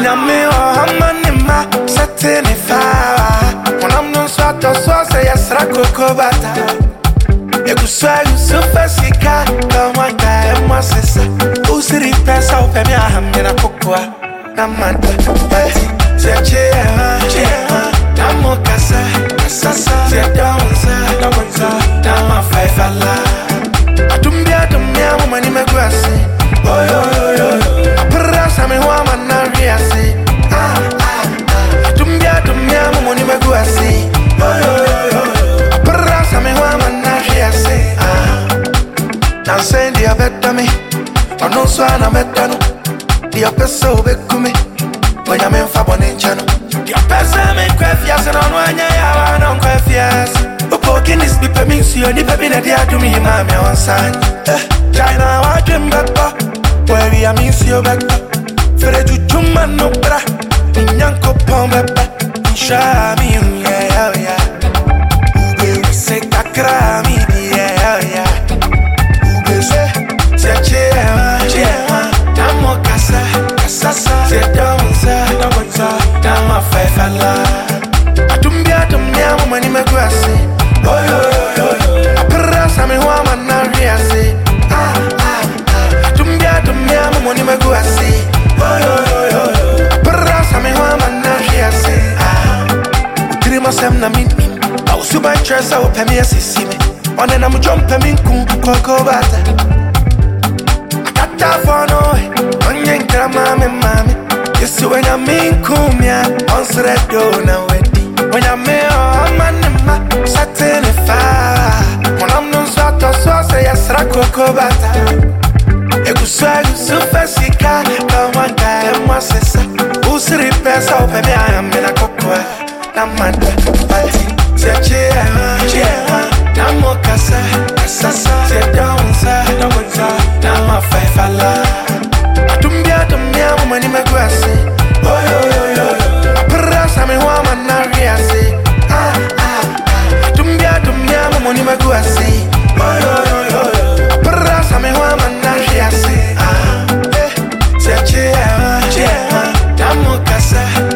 me oh amanima satene fa. When I'm no swato so say yasrako kobata. Ekuswa yusufa sika kawanga emwasesa. Usiri pesa upemi ahamina kukwa namanta bati. Seche namo kasa kasasa sedanza nama faifala. Atumia mani megwasi. Oyo aprasa me wa manariasi. Atumia mani megwasi. Oyo aprasa me wa manariasi. Now say dia betta me. Ono so ana metano. Dia pesa obekumi. Oya me fa bonenchano. Dia pesa me kwefias no anya ya no kwefias. Opokinis bi peminsi oni pebi na dia dumi mama onsan. China wa jembaba. Where we miss you back. Fere juchuma no bra. Nyanko pombeba. Shami yeah. Ube se kakra mi yeah. Ube se chewa. Namo kasa se danza nama faifala. Atumia mani megwasi. Oyo aprasa me wa manariasi. Atumia mani megwasi. Oyo aprasa me wa manariasi. Utirima sem na min. Ausuba tresa upemi asisime. One na mjompe minku koko bata. Akata fono onye nkrama me mami. Yesu wenya minkumya onsredo na wedi. Wenya meo amanima satene fa. Monamno swato so se yasrako kobata. Ekuswa yusufa sika kawanga emwasesa. Usiri pesa upemi ayamina kokwa namanta bati. Seche namo kasa sedanza nama faifala. Atumia mani megwasi. Oyo aprasa me wa manariasi. Atumia mani megwasi. Oyo aprasa me wa manariasi. Seche namo kasa